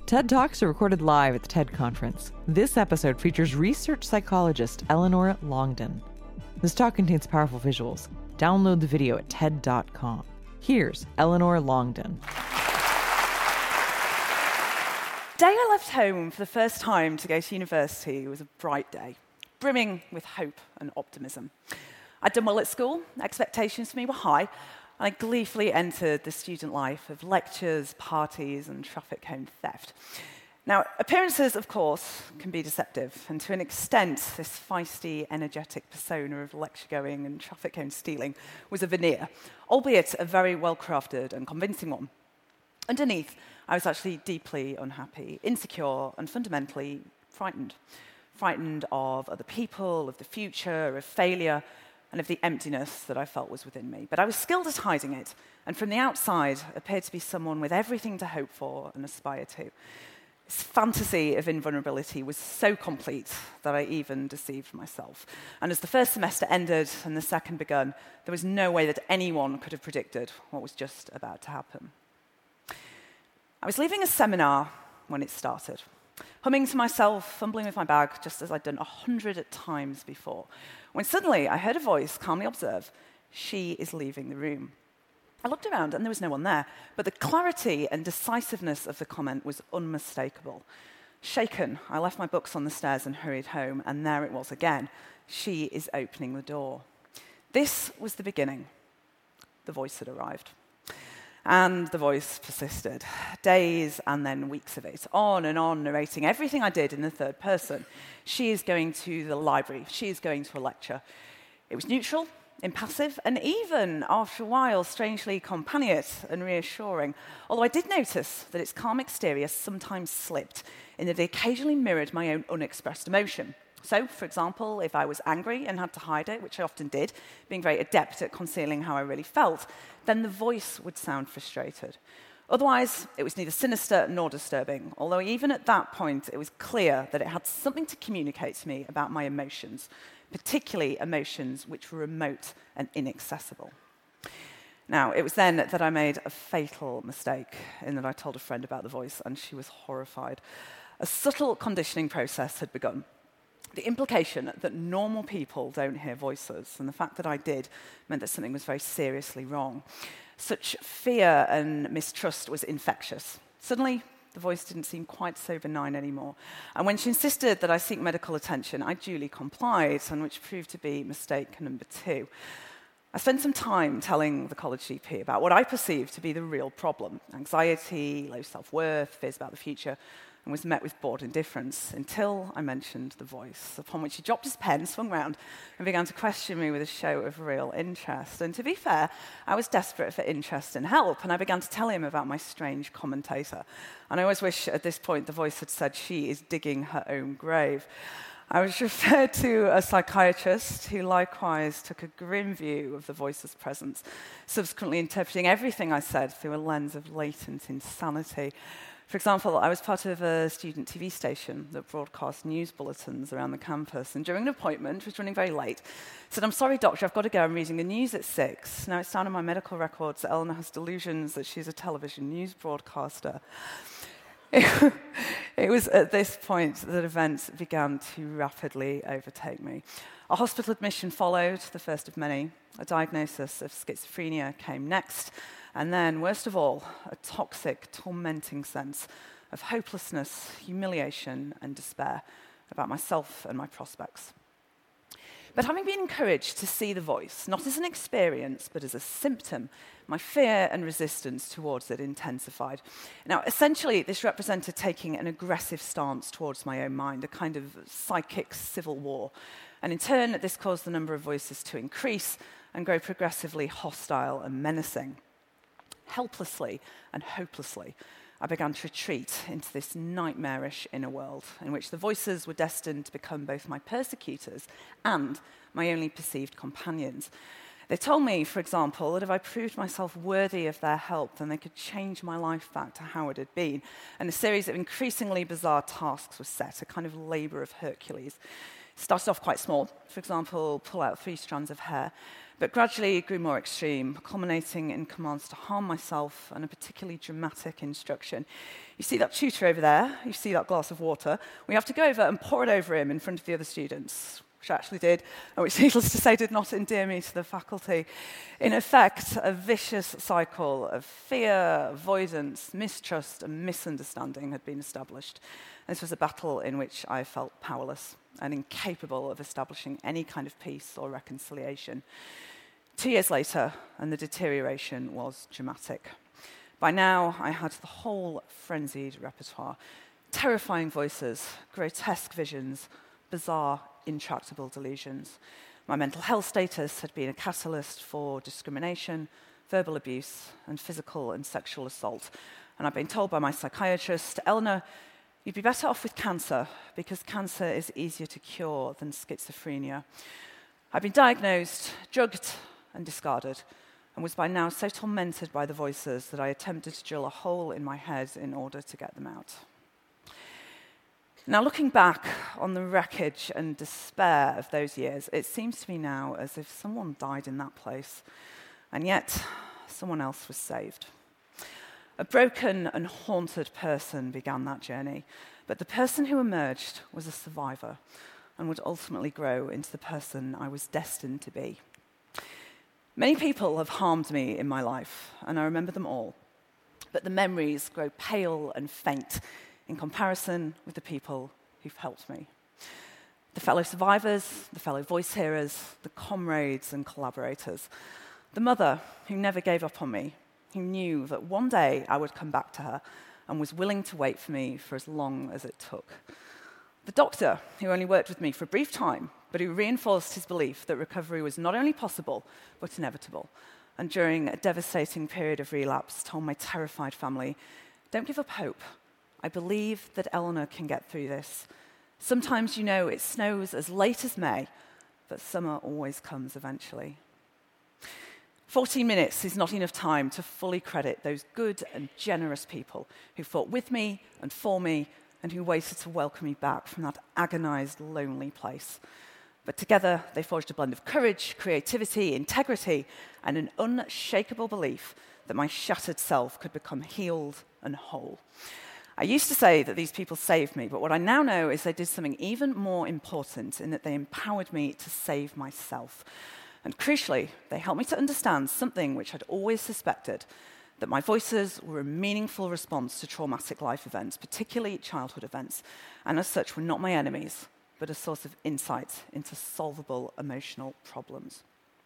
TED Talks are recorded live at the TED Conference. This episode features research psychologist Eleanor Longden. This talk contains powerful visuals. Download the video at TED.com. Here's Eleanor Longden. The day I left home for the first time to go to university was a bright day, brimming with hope and optimism. I'd done well at school, expectations for me were high, and I gleefully entered the student life of lectures, parties, and traffic cone theft. Now, appearances, of course, can be deceptive, and to an extent, this feisty, energetic persona of lecture-going and traffic cone stealing was a veneer, albeit a very well-crafted and convincing one. Underneath, I was actually deeply unhappy, insecure, and fundamentally frightened. Frightened of other people, of the future, of failure, and of the emptiness that I felt was within me. But I was skilled at hiding it, and from the outside appeared to be someone with everything to hope for and aspire to. This fantasy of invulnerability was so complete that I even deceived myself. And as the first semester ended and the second begun, there was no way that anyone could have predicted what was just about to happen. I was leaving a seminar when it started, humming to myself, fumbling with my bag, just as I'd done 100 times before, when suddenly I heard a voice calmly observe, "She is leaving the room." I looked around and there was no one there, but the clarity and decisiveness of the comment was unmistakable. Shaken, I left my books on the stairs and hurried home, and there it was again. She is opening the door. This was the beginning. The voice had arrived. And the voice persisted. Days and then weeks of it, on, narrating everything I did in the third person. She is going to the library. She is going to a lecture. It was neutral, impassive, and even, after a while, strangely companionate and reassuring. Although I did notice that its calm exterior sometimes slipped, in that it occasionally mirrored my own unexpressed emotion. So, for example, if I was angry and had to hide it, which I often did, being very adept at concealing how I really felt, then the voice would sound frustrated. Otherwise, it was neither sinister nor disturbing, although even at that point, it was clear that it had something to communicate to me about my emotions, particularly emotions which were remote and inaccessible. Now, it was then that I made a fatal mistake, in that I told a friend about the voice, and she was horrified. A subtle conditioning process had begun. The implication that normal people don't hear voices, and the fact that I did, meant that something was very seriously wrong. Such fear and mistrust was infectious. Suddenly, the voice didn't seem quite so benign anymore. And when she insisted that I seek medical attention, I duly complied, and which proved to be mistake number 2. I spent some time telling the college GP about what I perceived to be the real problem: anxiety, low self-worth, fears about the future, and was met with bored indifference until I mentioned the voice, upon which he dropped his pen, swung round, and began to question me with a show of real interest. And to be fair, I was desperate for interest and help, and I began to tell him about my strange commentator. And I always wish at this point the voice had said, "She is digging her own grave." I was referred to a psychiatrist who likewise took a grim view of the voice's presence, subsequently interpreting everything I said through a lens of latent insanity. For example, I was part of a student TV station that broadcast news bulletins around the campus, and during an appointment, which was running very late, said, "I'm sorry, doctor, I've got to go, I'm reading the news at 6. Now, it's down in my medical records that Eleanor has delusions that she's a television news broadcaster. It was at this point that events began to rapidly overtake me. A hospital admission followed, the first of many. A diagnosis of schizophrenia came next. And then, worst of all, a toxic, tormenting sense of hopelessness, humiliation, and despair about myself and my prospects. But having been encouraged to see the voice, not as an experience, but as a symptom, my fear and resistance towards it intensified. Now, essentially, this represented taking an aggressive stance towards my own mind, a kind of psychic civil war. And in turn, this caused the number of voices to increase and grow progressively hostile and menacing. Helplessly and hopelessly, I began to retreat into this nightmarish inner world in which the voices were destined to become both my persecutors and my only perceived companions. They told me, for example, that if I proved myself worthy of their help, then they could change my life back to how it had been. And a series of increasingly bizarre tasks was set, a kind of labor of Hercules. Started off quite small, for example, pull out 3 strands of hair, but gradually it grew more extreme, culminating in commands to harm myself and a particularly dramatic instruction. You see that tutor over there? You see that glass of water? We have to go over and pour it over him in front of the other students, which I actually did, and which, needless to say, did not endear me to the faculty. In effect, a vicious cycle of fear, avoidance, mistrust, and misunderstanding had been established. This was a battle in which I felt powerless and incapable of establishing any kind of peace or reconciliation. 2 years later, and the deterioration was dramatic. By now, I had the whole frenzied repertoire: terrifying voices, grotesque visions, bizarre, intractable delusions. My mental health status had been a catalyst for discrimination, verbal abuse, and physical and sexual assault. And I'd been told by my psychiatrist, Eleanor, you'd be better off with cancer, because cancer is easier to cure than schizophrenia. I'd been diagnosed, drugged, and discarded, and was by now so tormented by the voices that I attempted to drill a hole in my head in order to get them out. Now, looking back on the wreckage and despair of those years, it seems to me now as if someone died in that place, and yet someone else was saved. A broken and haunted person began that journey, but the person who emerged was a survivor and would ultimately grow into the person I was destined to be. Many people have harmed me in my life, and I remember them all, but the memories grow pale and faint in comparison with the people who've helped me. The fellow survivors, the fellow voice hearers, the comrades and collaborators. The mother who never gave up on me, who knew that one day I would come back to her and was willing to wait for me for as long as it took. The doctor who only worked with me for a brief time, but who reinforced his belief that recovery was not only possible, but inevitable. And during a devastating period of relapse, told my terrified family, don't give up hope. I believe that Eleanor can get through this. Sometimes, it snows as late as May, but summer always comes eventually. 14 minutes is not enough time to fully credit those good and generous people who fought with me and for me and who waited to welcome me back from that agonized, lonely place. But together, they forged a blend of courage, creativity, integrity, and an unshakable belief that my shattered self could become healed and whole. I used to say that these people saved me, but what I now know is they did something even more important in that they empowered me to save myself. And crucially, they helped me to understand something which I'd always suspected, that my voices were a meaningful response to traumatic life events, particularly childhood events, and as such were not my enemies, but a source of insight into solvable emotional problems.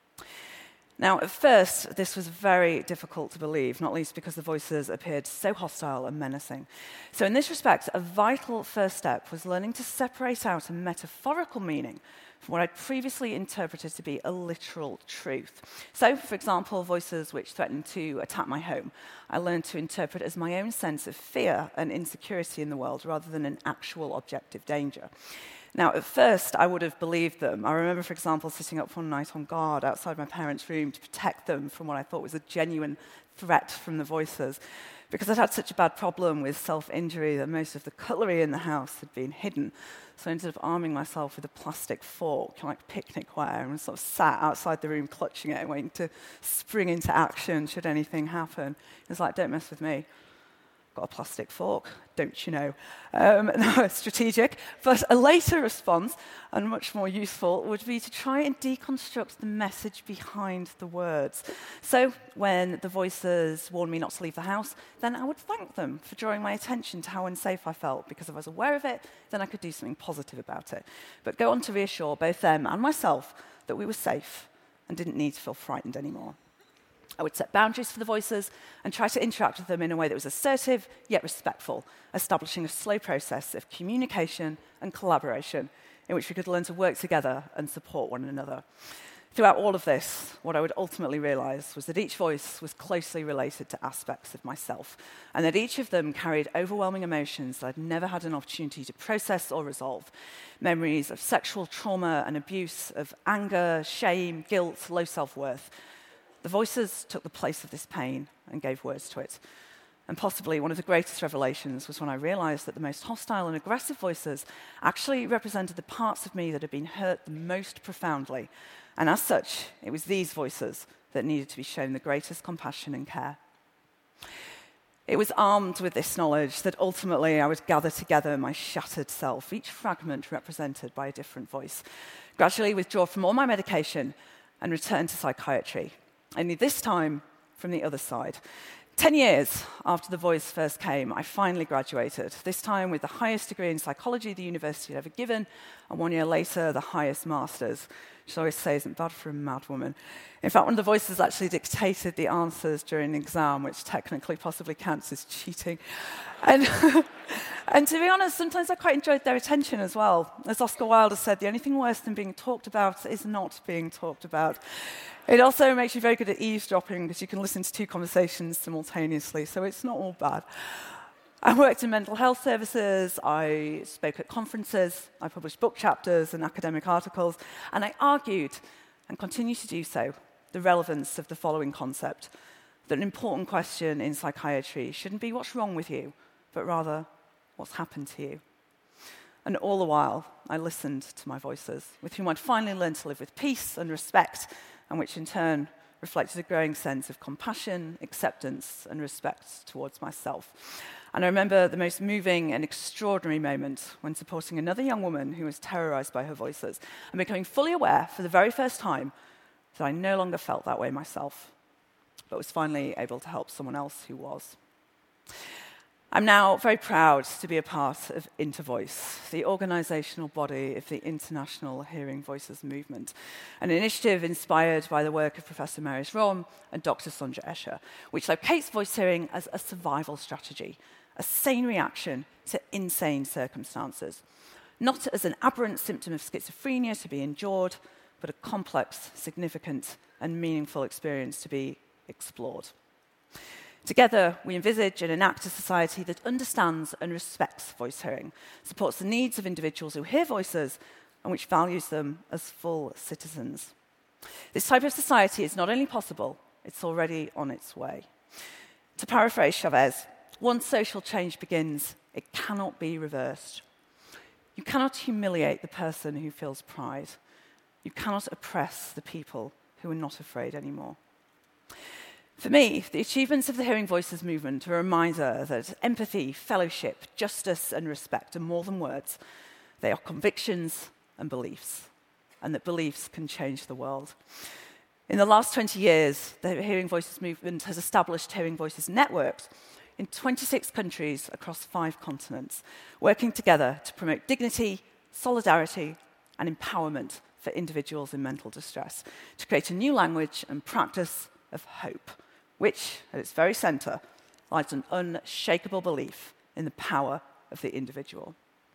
Now, at first, this was very difficult to believe, not least because the voices appeared so hostile and menacing. So in this respect, a vital first step was learning to separate out a metaphorical meaning from what I'd previously interpreted to be a literal truth. So, for example, voices which threatened to attack my home, I learned to interpret as my own sense of fear and insecurity in the world rather than an actual objective danger. Now, at first, I would have believed them. I remember, for example, sitting up one night on guard outside my parents' room to protect them from what I thought was a genuine threat from the voices, because I'd had such a bad problem with self-injury that most of the cutlery in the house had been hidden. So I ended up arming myself with a plastic fork, like picnic-ware, and sort of sat outside the room clutching it, waiting to spring into action should anything happen. It was like, don't mess with me. Got a plastic fork, don't you know? No, strategic. But a later response, and much more useful, would be to try and deconstruct the message behind the words. So when the voices warned me not to leave the house, then I would thank them for drawing my attention to how unsafe I felt, because if I was aware of it, then I could do something positive about it. But go on to reassure both them and myself that we were safe and didn't need to feel frightened anymore. I would set boundaries for the voices and try to interact with them in a way that was assertive yet respectful, establishing a slow process of communication and collaboration in which we could learn to work together and support one another. Throughout all of this, what I would ultimately realize was that each voice was closely related to aspects of myself, and that each of them carried overwhelming emotions that I'd never had an opportunity to process or resolve. Memories of sexual trauma and abuse, of anger, shame, guilt, low self-worth. The voices took the place of this pain and gave words to it. And possibly one of the greatest revelations was when I realized that the most hostile and aggressive voices actually represented the parts of me that had been hurt the most profoundly. And as such, it was these voices that needed to be shown the greatest compassion and care. It was armed with this knowledge that ultimately I would gather together my shattered self, each fragment represented by a different voice, gradually withdraw from all my medication and return to psychiatry, only this time from the other side. 10 years after the voice first came, I finally graduated, this time with the highest degree in psychology the university had ever given, and 1 year later, the highest master's, which I always say isn't bad for a mad woman. In fact, one of the voices actually dictated the answers during the exam, which technically possibly counts as cheating. And, and to be honest, sometimes I quite enjoyed their attention as well. As Oscar Wilde said, the only thing worse than being talked about is not being talked about. It also makes you very good at eavesdropping because you can listen to two conversations simultaneously, so it's not all bad. I worked in mental health services, I spoke at conferences, I published book chapters and academic articles, and I argued, and continue to do so, the relevance of the following concept, that an important question in psychiatry shouldn't be what's wrong with you, but rather what's happened to you. And all the while, I listened to my voices, with whom I'd finally learned to live with peace and respect, and which in turn reflected a growing sense of compassion, acceptance, and respect towards myself. And I remember the most moving and extraordinary moment when supporting another young woman who was terrorized by her voices and becoming fully aware for the very first time that I no longer felt that way myself, but was finally able to help someone else who was. I'm now very proud to be a part of Intervoice, the organizational body of the International Hearing Voices Movement, an initiative inspired by the work of Professor Marius Romme and Dr. Sondra Escher, which locates voice hearing as a survival strategy, a sane reaction to insane circumstances, not as an aberrant symptom of schizophrenia to be endured, but a complex, significant, and meaningful experience to be explored. Together, we envisage and enact a society that understands and respects voice hearing, supports the needs of individuals who hear voices, and which values them as full citizens. This type of society is not only possible, it's already on its way. To paraphrase Chavez, once social change begins, it cannot be reversed. You cannot humiliate the person who feels pride. You cannot oppress the people who are not afraid anymore. For me, the achievements of the Hearing Voices movement are a reminder that empathy, fellowship, justice, and respect are more than words. They are convictions and beliefs, and that beliefs can change the world. In the last 20 years, the Hearing Voices movement has established Hearing Voices networks in 26 countries across 5 continents, working together to promote dignity, solidarity, and empowerment for individuals in mental distress, to create a new language and practice of hope, which, at its very center, lies an unshakable belief in the power of the individual.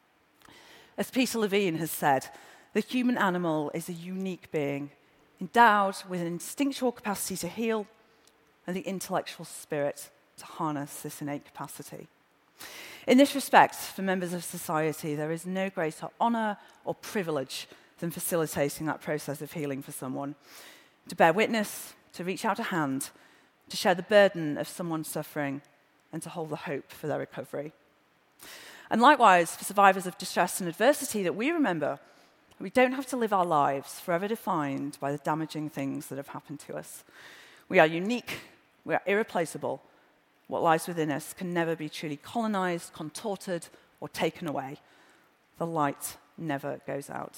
As Peter Levine has said, the human animal is a unique being, endowed with an instinctual capacity to heal and the intellectual spirit to harness this innate capacity. In this respect, for members of society, there is no greater honor or privilege than facilitating that process of healing for someone, to bear witness, to reach out a hand, to share the burden of someone's suffering, and to hold the hope for their recovery. And likewise, for survivors of distress and adversity that we remember, we don't have to live our lives forever defined by the damaging things that have happened to us. We are unique, we are irreplaceable. What lies within us can never be truly colonized, contorted, or taken away. The light never goes out.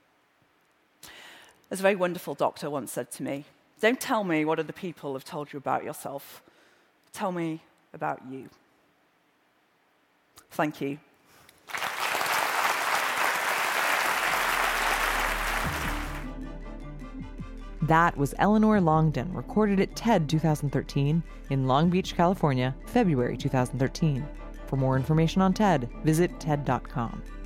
As a very wonderful doctor once said to me, "Don't tell me what other people have told you about yourself. Tell me about you." Thank you. That was Eleanor Longden, recorded at TED 2013 in Long Beach, California, February 2013. For more information on TED, visit TED.com.